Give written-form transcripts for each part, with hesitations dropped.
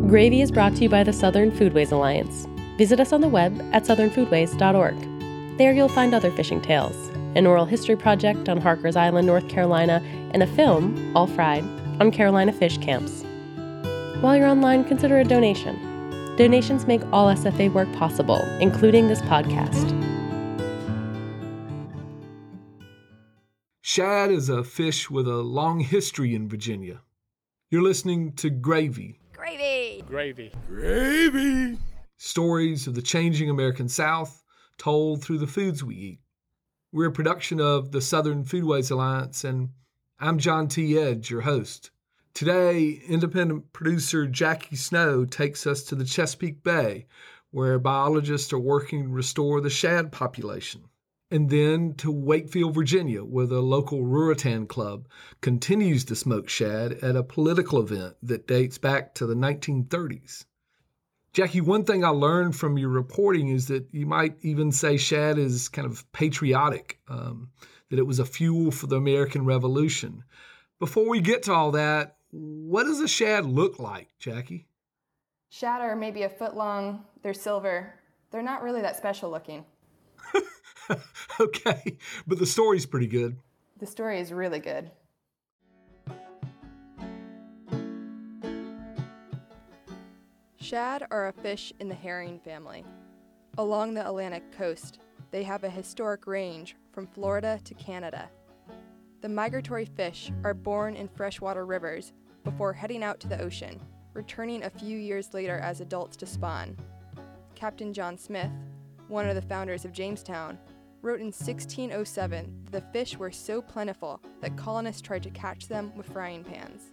Gravy is brought to you by the Southern Foodways Alliance. Visit us on the web at southernfoodways.org. There you'll find other fishing tales, an oral history project on Harkers Island, North Carolina, and a film, All Fried, on Carolina fish camps. While you're online, consider a donation. Donations make all SFA work possible, including this podcast. Shad is a fish with a long history in Virginia. You're listening to Gravy. Gravy! Gravy. Gravy! Stories of the changing American South told through the foods we eat. We're a production of the Southern Foodways Alliance, and I'm John T. Edge, your host. Today, independent producer Jackie Snow takes us to the Chesapeake Bay, where biologists are working to restore the shad population. And then to Wakefield, Virginia, where the local Ruritan Club continues to smoke shad at a political event that dates back to the 1930s. Jackie, one thing I learned from your reporting is that you might even say shad is kind of patriotic, that it was a fuel for the American Revolution. Before we get to all that, what does a shad look like, Jackie? Shad are maybe a foot long, they're silver. They're not really that special looking. Okay, but the story's pretty good. The story is really good. Shad are a fish in the herring family. Along the Atlantic coast, they have a historic range from Florida to Canada. The migratory fish are born in freshwater rivers before heading out to the ocean, returning a few years later as adults to spawn. Captain John Smith, one of the founders of Jamestown, wrote in 1607 that the fish were so plentiful that colonists tried to catch them with frying pans.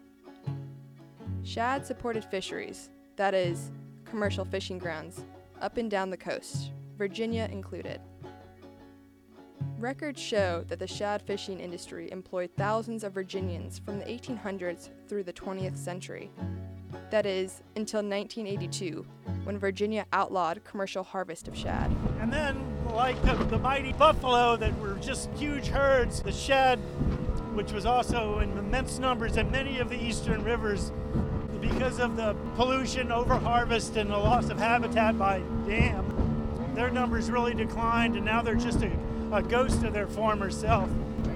Shad supported fisheries, that is, commercial fishing grounds, up and down the coast, Virginia included. Records show that the shad fishing industry employed thousands of Virginians from the 1800s through the 20th century. That is, until 1982, when Virginia outlawed commercial harvest of shad. And then, like the mighty buffalo that were just huge herds, the shad, which was also in immense numbers in many of the eastern rivers, because of the pollution, overharvest, and the loss of habitat by dam, their numbers really declined, and now they're just a ghost of their former self.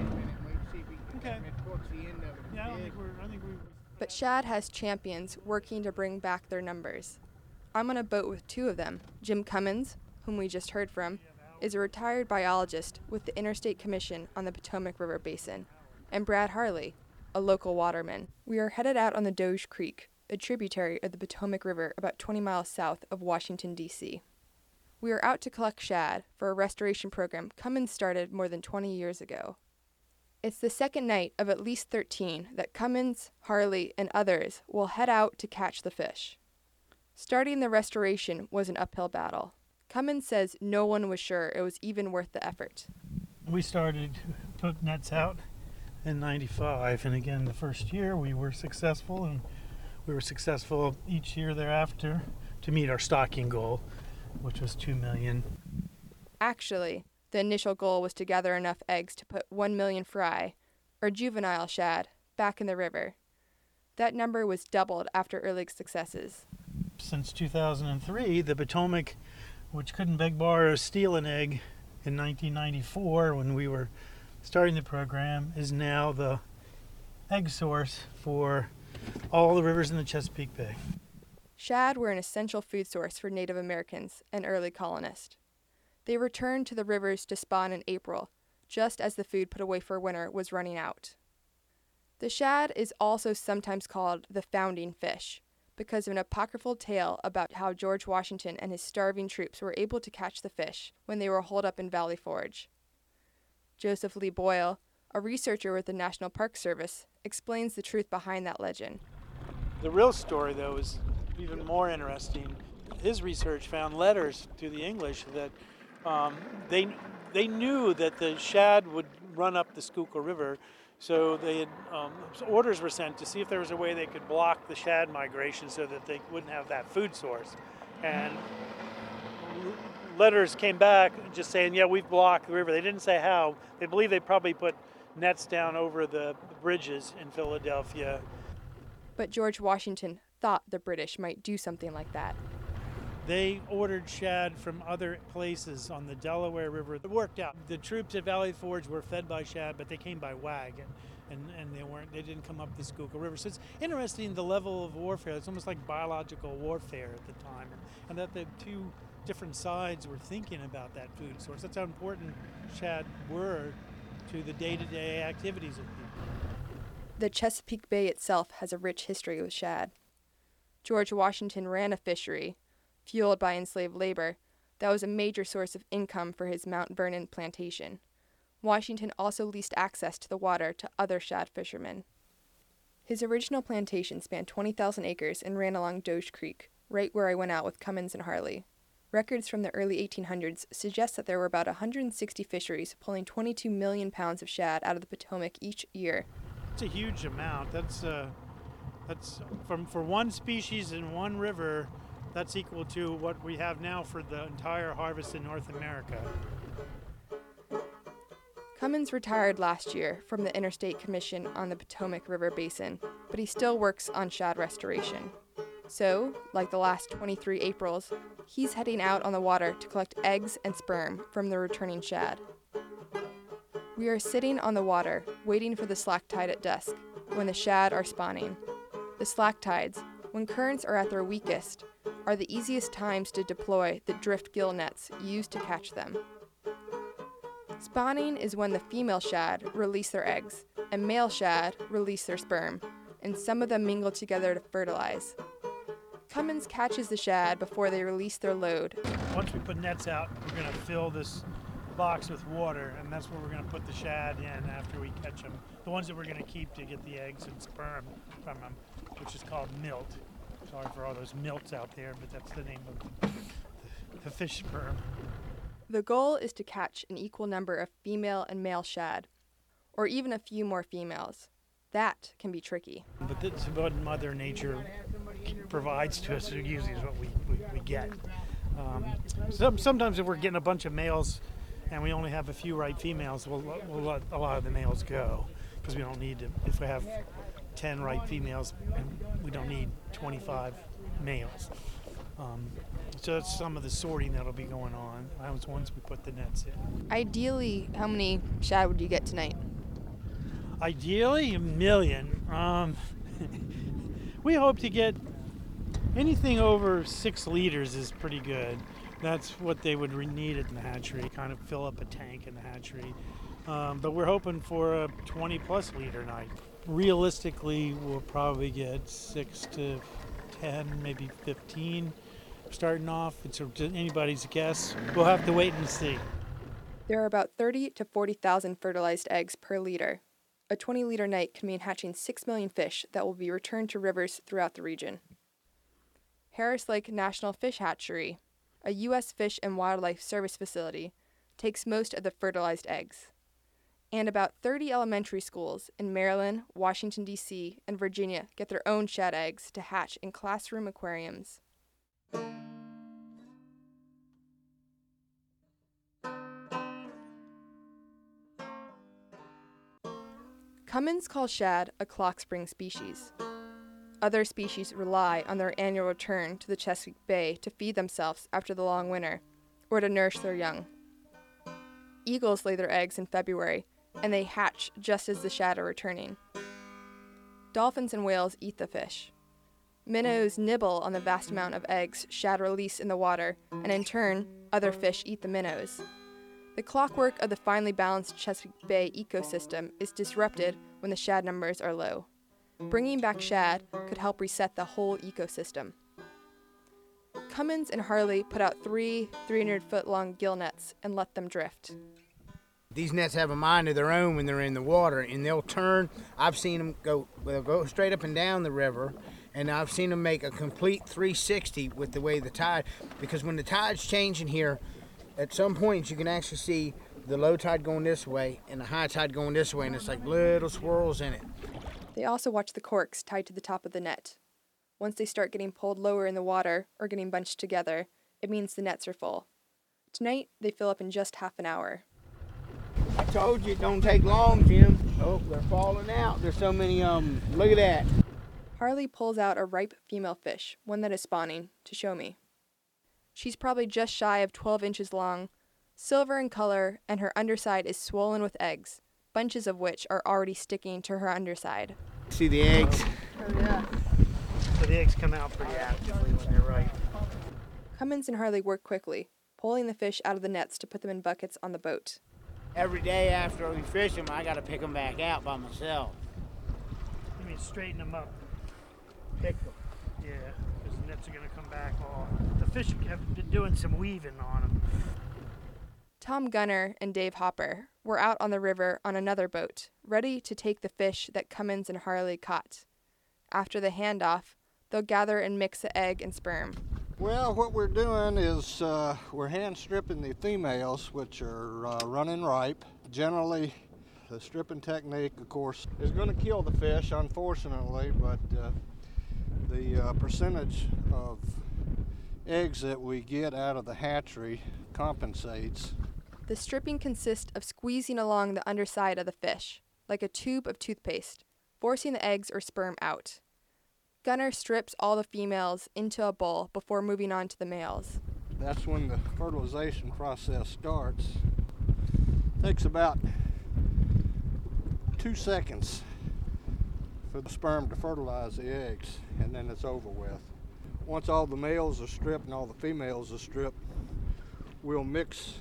Okay. Yeah, I think we're. But shad has champions working to bring back their numbers. I'm on a boat with two of them. Jim Cummins, whom we just heard from, is a retired biologist with the Interstate Commission on the Potomac River Basin, and Brad Harley, a local waterman. We are headed out on the Doge Creek, a tributary of the Potomac River about 20 miles south of Washington, D.C. We are out to collect shad for a restoration program Cummins started more than 20 years ago. It's the second night of at least 13 that Cummins, Harley, and others will head out to catch the fish. Starting the restoration was an uphill battle. Cummins says no one was sure it was even worth the effort. We started to put nets out in '95, and again, the first year we were successful, and we were successful each year thereafter to meet our stocking goal, which was 2 million. Actually, the initial goal was to gather enough eggs to put 1 million fry, or juvenile shad, back in the river. That number was doubled after early successes. Since 2003, the Potomac, which couldn't beg, borrow, or steal an egg in 1994 when we were starting the program, is now the egg source for all the rivers in the Chesapeake Bay. Shad were an essential food source for Native Americans and early colonists. They returned to the rivers to spawn in April, just as the food put away for winter was running out. The shad is also sometimes called the founding fish, because of an apocryphal tale about how George Washington and his starving troops were able to catch the fish when they were holed up in Valley Forge. Joseph Lee Boyle, a researcher with the National Park Service, explains the truth behind that legend. The real story, though, is even more interesting. His research found letters to the English that they knew that the shad would run up the Schuylkill River, so they had orders were sent to see if there was a way they could block the shad migration so that they wouldn't have that food source. And letters came back just saying, yeah, we've blocked the river. They didn't say how. They believe they probably put nets down over the bridges in Philadelphia. But George Washington thought the British might do something like that. They ordered shad from other places on the Delaware River. It worked out. The troops at Valley Forge were fed by shad, but they came by wagon, and they didn't come up the Schuylkill River. So it's interesting, the level of warfare. It's almost like biological warfare at the time, and that the two different sides were thinking about that food source. That's how important shad were to the day-to-day activities of people. The Chesapeake Bay itself has a rich history with shad. George Washington ran a fishery, fueled by enslaved labor, that was a major source of income for his Mount Vernon plantation. Washington also leased access to the water to other shad fishermen. His original plantation spanned 20,000 acres and ran along Doge Creek, right where I went out with Cummins and Harley. Records from the early 1800s suggest that there were about 160 fisheries pulling 22 million pounds of shad out of the Potomac each year. It's a huge amount. That's for one species in one river. That's equal to what we have now for the entire harvest in North America. Cummins retired last year from the Interstate Commission on the Potomac River Basin, but he still works on shad restoration. So, like the last 23 Aprils, he's heading out on the water to collect eggs and sperm from the returning shad. We are sitting on the water, waiting for the slack tide at dusk, when the shad are spawning. The slack tides, when currents are at their weakest, are the easiest times to deploy the drift gill nets used to catch them. Spawning is when the female shad release their eggs, and male shad release their sperm, and some of them mingle together to fertilize. Cummins catches the shad before they release their load. Once we put nets out, we're going to fill this box with water, and that's where we're going to put the shad in after we catch them. The ones that we're going to keep to get the eggs and sperm from them, which is called milt. Sorry for all those milts out there, but that's the name of the fish sperm. The goal is to catch an equal number of female and male shad, or even a few more females. That can be tricky. But that's what Mother Nature provides to us. Usually is what we get. Sometimes if we're getting a bunch of males and we only have a few right females, we'll let a lot of the males go, because we don't need to. If we have 10 right females, we don't need 25 males. So that's some of the sorting that'll be going on. That was once we put the nets in. Ideally, how many shad would you get tonight? Ideally, 1 million. We hope to get anything over 6 liters is pretty good. That's what they would need in the hatchery, kind of fill up a tank in the hatchery. But we're hoping for a 20-plus liter night. Realistically, we'll probably get 6 to 10, maybe 15 starting off. It's anybody's guess. We'll have to wait and see. There are about 30 to 40,000 fertilized eggs per liter. A 20-liter night can mean hatching 6 million fish that will be returned to rivers throughout the region. Harris Lake National Fish Hatchery, a U.S. Fish and Wildlife Service facility, takes most of the fertilized eggs. And about 30 elementary schools in Maryland, Washington, D.C., and Virginia get their own shad eggs to hatch in classroom aquariums. Cummins calls shad a clock spring species. Other species rely on their annual return to the Chesapeake Bay to feed themselves after the long winter, or to nourish their young. Eagles lay their eggs in February, and they hatch just as the shad are returning. Dolphins and whales eat the fish. Minnows nibble on the vast amount of eggs shad release in the water, and in turn, other fish eat the minnows. The clockwork of the finely balanced Chesapeake Bay ecosystem is disrupted when the shad numbers are low. Bringing back shad could help reset the whole ecosystem. Cummins and Harley put out 3 300-foot-long gill nets and let them drift. These nets have a mind of their own when they're in the water, and they'll turn. I've seen them they'll go straight up and down the river, and I've seen them make a complete 360 with the way the tide, because when the tide's changing here, at some points you can actually see the low tide going this way and the high tide going this way, and it's like little swirls in it. They also watch the corks tied to the top of the net. Once they start getting pulled lower in the water or getting bunched together, it means the nets are full. Tonight, they fill up in just half an hour. I told you it don't take long, Jim. Oh, they're falling out. There's so many of them. Look at that. Harley pulls out a ripe female fish, one that is spawning, to show me. She's probably just shy of 12 inches long, silver in color, and her underside is swollen with eggs, bunches of which are already sticking to her underside. See the eggs? Oh, yeah. So the eggs come out pretty actively when they're ripe. Cummins and Harley work quickly, pulling the fish out of the nets to put them in buckets on the boat. Every day after we fish them, I got to pick them back out by myself. You mean straighten them up? Pick them. Yeah, because the nets are going to come back all. The fish have been doing some weaving on them. Tom Gunner and Dave Hopper were out on the river on another boat, ready to take the fish that Cummins and Harley caught. After the handoff, they'll gather and mix the egg and sperm. Well, what we're doing is we're hand stripping the females, which are running ripe. Generally, the stripping technique, of course, is going to kill the fish, unfortunately, but the percentage of eggs that we get out of the hatchery compensates. The stripping consists of squeezing along the underside of the fish, like a tube of toothpaste, forcing the eggs or sperm out. Gunner strips all the females into a bowl before moving on to the males. That's when the fertilization process starts. It takes about 2 seconds for the sperm to fertilize the eggs, and then it's over with. Once all the males are stripped and all the females are stripped, we'll mix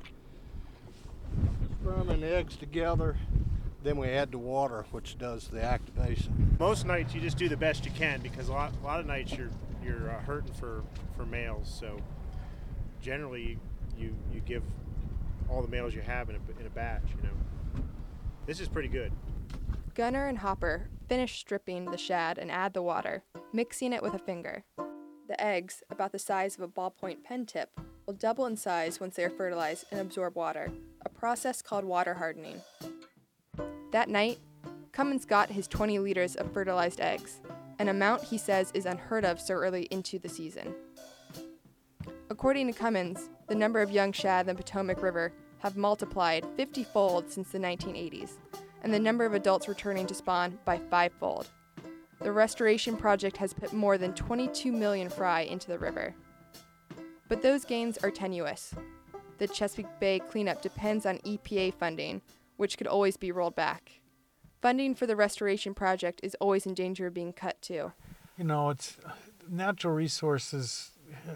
the sperm and the eggs together. Then we add the water, which does the activation. Most nights you just do the best you can because a lot of nights you're hurting for males. So generally you give all the males you have in a batch. You know, this is pretty good. Gunner and Hopper finish stripping the shad and add the water, mixing it with a finger. The eggs, about the size of a ballpoint pen tip, will double in size once they are fertilized and absorb water, a process called water hardening. That night, Cummins got his 20 liters of fertilized eggs, an amount he says is unheard of so early into the season. According to Cummins, the number of young shad in the Potomac River have multiplied 50-fold since the 1980s, and the number of adults returning to spawn by 5-fold. The restoration project has put more than 22 million fry into the river. But those gains are tenuous. The Chesapeake Bay cleanup depends on EPA funding, which could always be rolled back. Funding for the restoration project is always in danger of being cut too. You know, it's natural resources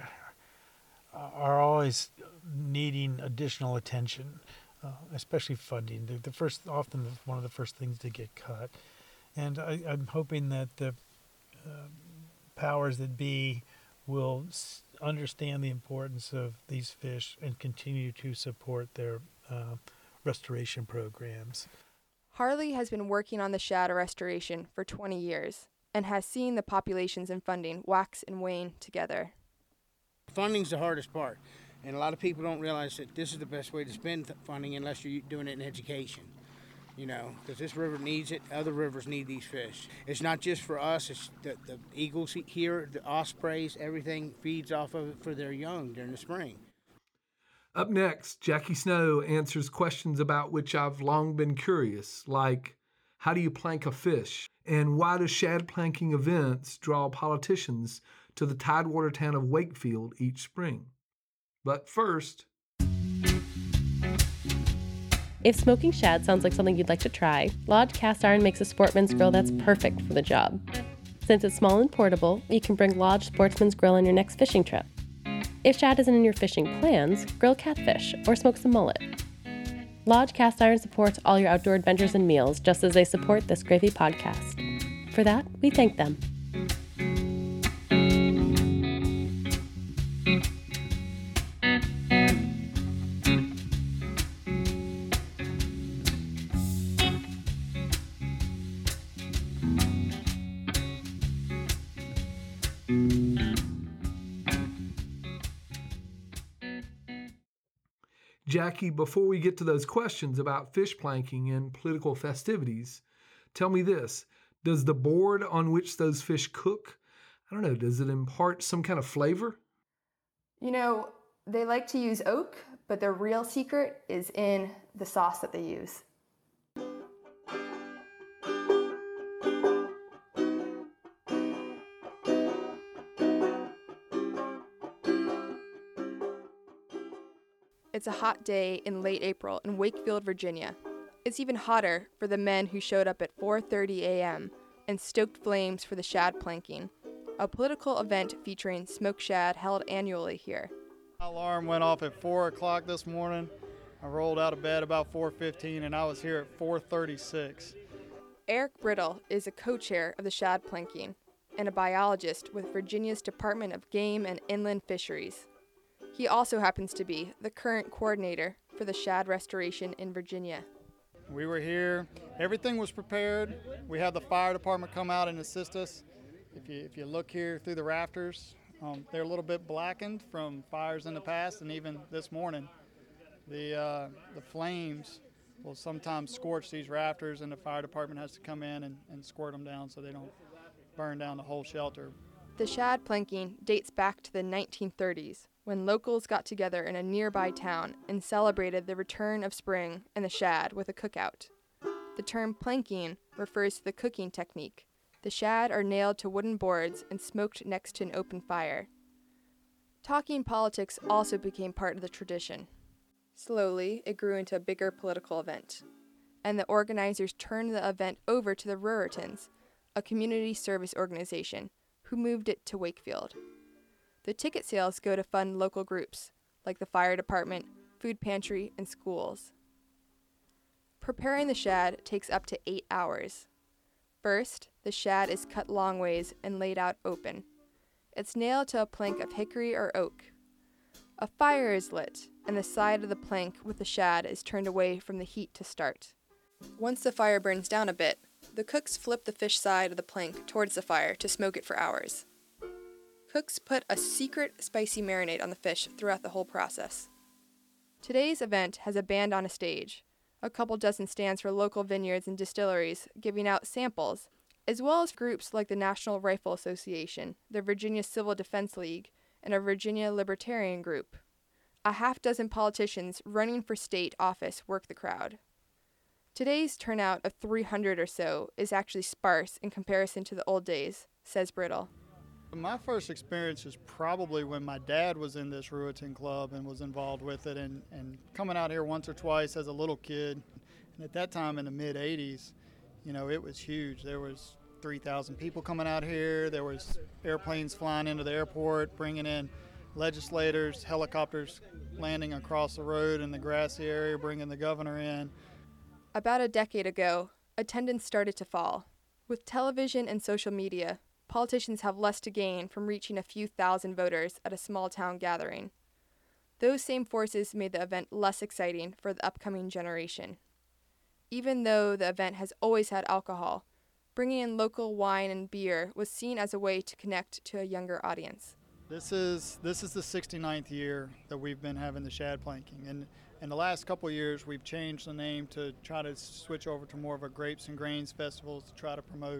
are always needing additional attention, especially funding. They're often one of the first things to get cut. And I'm hoping that the powers that be will understand the importance of these fish and continue to support their restoration programs. Harley has been working on the shad restoration for 20 years and has seen the populations and funding wax and wane together. Funding's the hardest part, and a lot of people don't realize that this is the best way to spend funding unless you're doing it in education. You know, because this river needs it, other rivers need these fish. It's not just for us, it's the eagles here, the ospreys, everything feeds off of it for their young during the spring. Up next, Jackie Snow answers questions about which I've long been curious, like how do you plank a fish? And why do shad planking events draw politicians to the tidewater town of Wakefield each spring? But first, if smoking shad sounds like something you'd like to try, Lodge Cast Iron makes a sportsman's grill that's perfect for the job. Since it's small and portable, you can bring Lodge Sportsman's Grill on your next fishing trip. If shad isn't in your fishing plans, grill catfish or smoke some mullet. Lodge Cast Iron supports all your outdoor adventures and meals just as they support this Gravy podcast. For that, we thank them. Jackie, before we get to those questions about fish planking and political festivities, tell me this. Does the board on which those fish cook, I don't know, does it impart some kind of flavor? You know, they like to use oak, but their real secret is in the sauce that they use. It's a hot day in late April in Wakefield, Virginia. It's even hotter for the men who showed up at 4:30 a.m. and stoked flames for the shad planking, a political event featuring smoked shad held annually here. My alarm went off at 4 o'clock this morning. I rolled out of bed about 4:15 and I was here at 4:36. Eric Brittle is a co-chair of the shad planking and a biologist with Virginia's Department of Game and Inland Fisheries. He also happens to be the current coordinator for the shad restoration in Virginia. We were here, everything was prepared. We had the fire department come out and assist us. If you look here through the rafters, they're a little bit blackened from fires in the past, and even this morning. The flames will sometimes scorch these rafters, and the fire department has to come in and squirt them down so they don't burn down the whole shelter. The shad planking dates back to the 1930s, when locals got together in a nearby town and celebrated the return of spring and the shad with a cookout. The term planking refers to the cooking technique. The shad are nailed to wooden boards and smoked next to an open fire. Talking politics also became part of the tradition. Slowly, it grew into a bigger political event, and the organizers turned the event over to the Ruritans, a community service organization, who moved it to Wakefield. The ticket sales go to fund local groups, like the fire department, food pantry, and schools. Preparing the shad takes up to 8 hours. First, the shad is cut long ways and laid out open. It's nailed to a plank of hickory or oak. A fire is lit, and the side of the plank with the shad is turned away from the heat to start. Once the fire burns down a bit, the cooks flip the fish side of the plank towards the fire to smoke it for hours. Cooks put a secret spicy marinade on the fish throughout the whole process. Today's event has a band on a stage, a couple dozen stands for local vineyards and distilleries giving out samples, as well as groups like the National Rifle Association, the Virginia Civil Defense League, and a Virginia Libertarian group. A half-dozen politicians running for state office work the crowd. Today's turnout of 300 or so is actually sparse in comparison to the old days, says Brittle. My first experience is probably when my dad was in this Ruritan Club and was involved with it, and coming out here once or twice as a little kid. And at that time in the mid-'80s, it was huge. There was 3,000 people coming out here. There was airplanes flying into the airport, bringing in legislators, helicopters landing across the road in the grassy area, bringing the governor in. About a decade ago, attendance started to fall. With television and social media, politicians have less to gain from reaching a few thousand voters at a small town gathering. Those same forces made the event less exciting for the upcoming generation. Even though the event has always had alcohol, bringing in local wine and beer was seen as a way to connect to a younger audience. This is the 69th year that we've been having the shad planking, and in the last couple of years we've changed the name to try to switch over to more of a grapes and grains festival to try to promote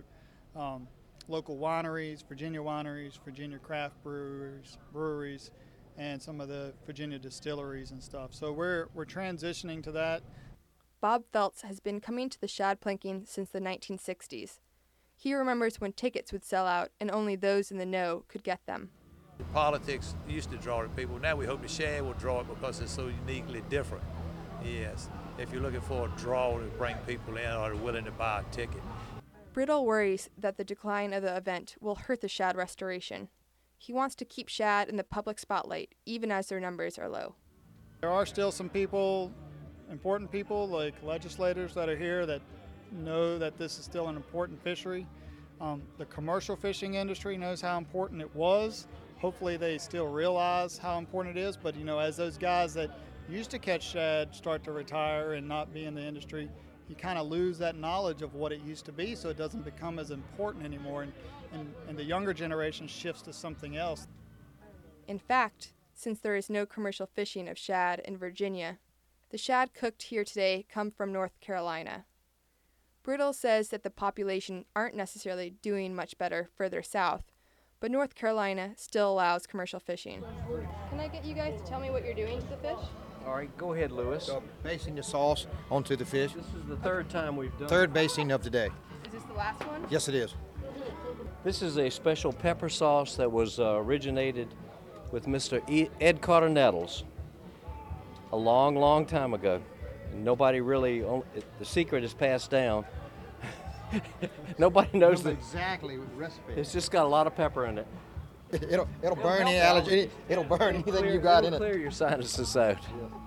local wineries, Virginia craft breweries, and some of the Virginia distilleries and stuff. So we're transitioning to that. Bob Feltz has been coming to the shad planking since the 1960s. He remembers when tickets would sell out and only those in the know could get them. Politics used to draw the people. Now we hope the shad will draw it because it's so uniquely different. Yes, if you're looking for a draw to bring people in or are willing to buy a ticket. Brittle worries that the decline of the event will hurt the shad restoration. He wants to keep shad in the public spotlight, even as their numbers are low. There are still some people, important people like legislators that are here that know that this is still an important fishery. The commercial fishing industry knows how important it was. Hopefully they still realize how important it is, but as those guys that used to catch shad start to retire and not be in the industry, you kind of lose that knowledge of what it used to be, so it doesn't become as important anymore, and the younger generation shifts to something else. In fact, since there is no commercial fishing of shad in Virginia, the shad cooked here today come from North Carolina. Brittle says that the population aren't necessarily doing much better further south, but North Carolina still allows commercial fishing. Can I get you guys to tell me what you're doing to the fish? All right, go ahead, Lewis. So, basting the sauce onto the fish. This is the third time we've done Third basting of the day. Is this the last one? Yes, it is. This is a special pepper sauce that was originated with Mr. Ed Carter Nettles. a long, long time ago. Nobody really, the secret is passed down. Nobody knows the exactly the recipe. It's just got a lot of pepper in it. It'll burn any allergy. It'll burn anything you got in it. Clear your sinuses out.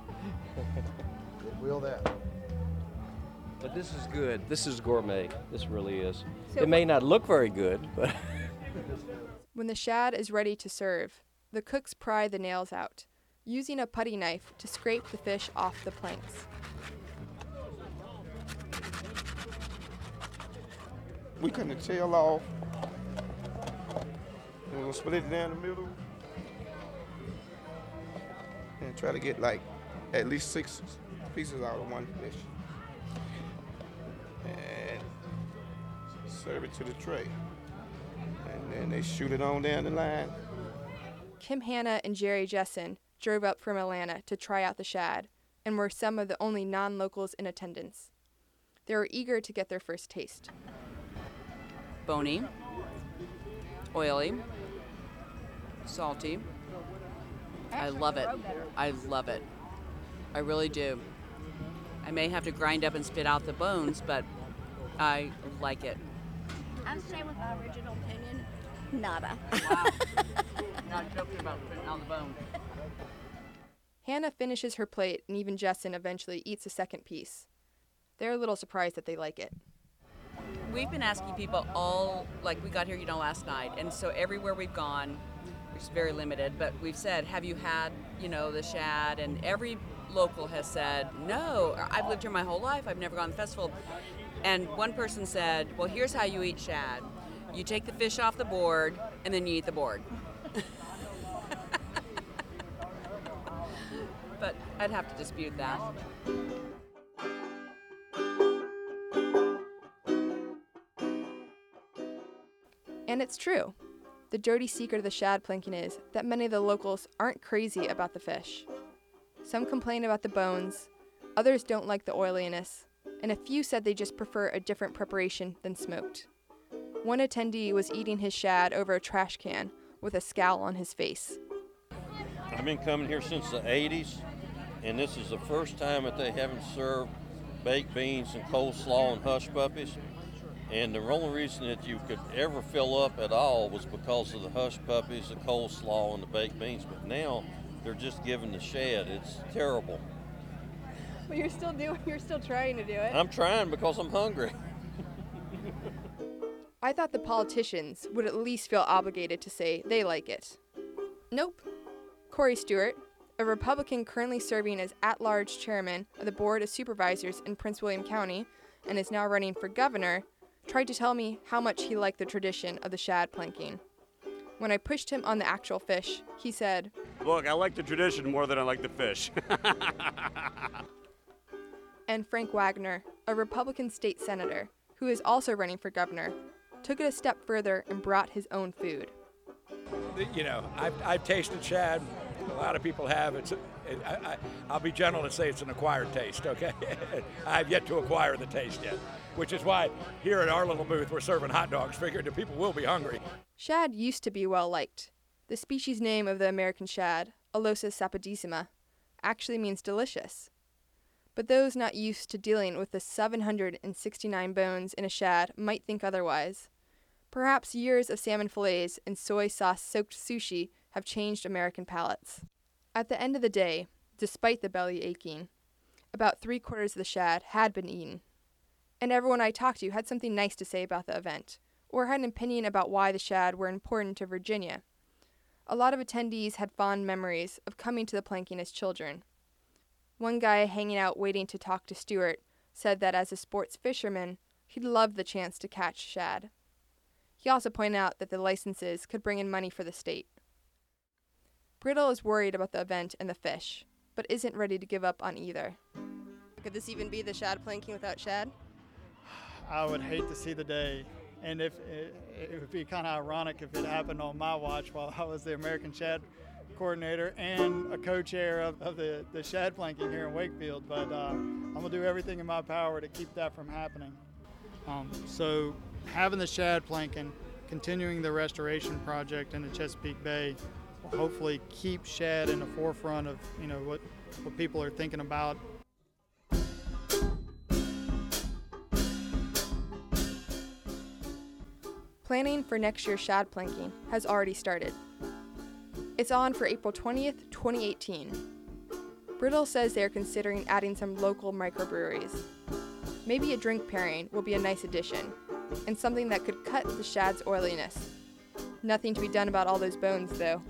It will that. But this is good. This is gourmet. This really is. So It may not look very good, but When the shad is ready to serve, the cooks pry the nails out, using a putty knife to scrape the fish off the planks. We cutting the tail off. And we're gonna split it down the middle and try to get like at least 6 pieces out of one fish. And serve it to the tray. And then they shoot it on down the line. Kim Hanna and Jerry Jessen drove up from Atlanta to try out the shad and were some of the only non-locals in attendance. They were eager to get their first taste. Bony, oily, salty. I love it. I love it. I really do. I may have to grind up and spit out the bones, but I like it. I'm staying with my original opinion. Nada. Wow. Not joking about spitting out the bone. Hannah finishes her plate, and even Jessen eventually eats a second piece. They're a little surprised that they like it. We've been asking people we got here, last night, and so everywhere we've gone, which is very limited, but we've said, have you had, the shad? And every local has said, no, I've lived here my whole life, I've never gone to the festival. And one person said, well, here's how you eat shad. You take the fish off the board, and then you eat the board. But I'd have to dispute that. And it's true. The dirty secret of the shad planking is that many of the locals aren't crazy about the fish. Some complain about the bones, others don't like the oiliness, and a few said they just prefer a different preparation than smoked. One attendee was eating his shad over a trash can with a scowl on his face. I've been coming here since the 80s, and this is the first time that they haven't served baked beans and coleslaw and hush puppies. And the only reason that you could ever fill up at all was because of the hush puppies, the coleslaw, and the baked beans. But now they're just giving the shad. It's terrible. But you're still trying to do it. I'm trying because I'm hungry. I thought the politicians would at least feel obligated to say they like it. Nope. Corey Stewart, a Republican currently serving as at-large chairman of the Board of Supervisors in Prince William County and is now running for governor, tried to tell me how much he liked the tradition of the shad planking. When I pushed him on the actual fish, he said, "Look, I like the tradition more than I like the fish." And Frank Wagner, a Republican state senator, who is also running for governor, took it a step further and brought his own food. I've tasted shad. A lot of people have. I'll be gentle and say it's an acquired taste, okay? I've yet to acquire the taste yet, which is why here at our little booth we're serving hot dogs, figuring that people will be hungry. Shad used to be well liked. The species name of the American shad, Alosis sapidissima, actually means delicious. But those not used to dealing with the 769 bones in a shad might think otherwise. Perhaps years of salmon fillets and soy sauce-soaked sushi have changed American palates. At the end of the day, despite the belly aching, about 3/4 of the shad had been eaten. And everyone I talked to had something nice to say about the event, or had an opinion about why the shad were important to Virginia. A lot of attendees had fond memories of coming to the planking as children. One guy hanging out waiting to talk to Stewart said that as a sports fisherman, he'd loved the chance to catch shad. He also pointed out that the licenses could bring in money for the state. Brittle is worried about the event and the fish, but isn't ready to give up on either. Could this even be the shad planking without shad? I would hate to see the day, and if it would be kind of ironic if it happened on my watch while I was the American Shad coordinator and a co-chair of the shad planking here in Wakefield, but I'm going to do everything in my power to keep that from happening. So having the shad planking, continuing the restoration project in the Chesapeake Bay will hopefully keep shad in the forefront of, what people are thinking about. Planning for next year's shad planking has already started. It's on for April 20th, 2018. Brittle says they are considering adding some local microbreweries. Maybe a drink pairing will be a nice addition, and something that could cut the shad's oiliness. Nothing to be done about all those bones, though.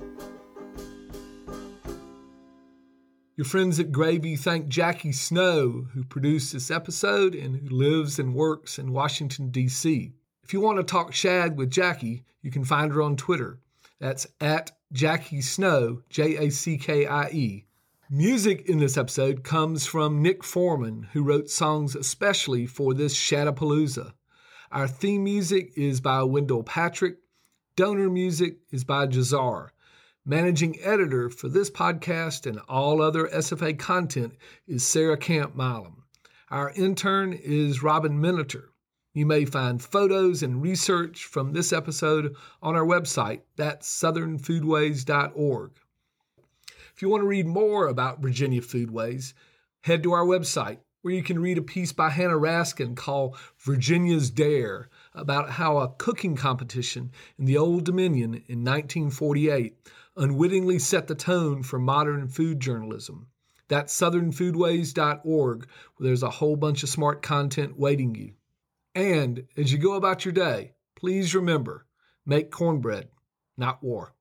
Your friends at Gravy thank Jackie Snow, who produced this episode and who lives and works in Washington, D.C. If you want to talk shad with Jackie, you can find her on Twitter. That's at Jackie Snow, Jackie. Music in this episode comes from Nick Foreman, who wrote songs especially for this Shadapalooza. Our theme music is by Wendell Patrick. Donor music is by Jazar. Managing editor for this podcast and all other SFA content is Sarah Camp Milam. Our intern is Robin Miniter. You may find photos and research from this episode on our website, that's southernfoodways.org. If you want to read more about Virginia Foodways, head to our website, where you can read a piece by Hannah Raskin called Virginia's Dare, about how a cooking competition in the Old Dominion in 1948 unwittingly set the tone for modern food journalism. That's southernfoodways.org, where there's a whole bunch of smart content waiting you. And as you go about your day, please remember, make cornbread, not war.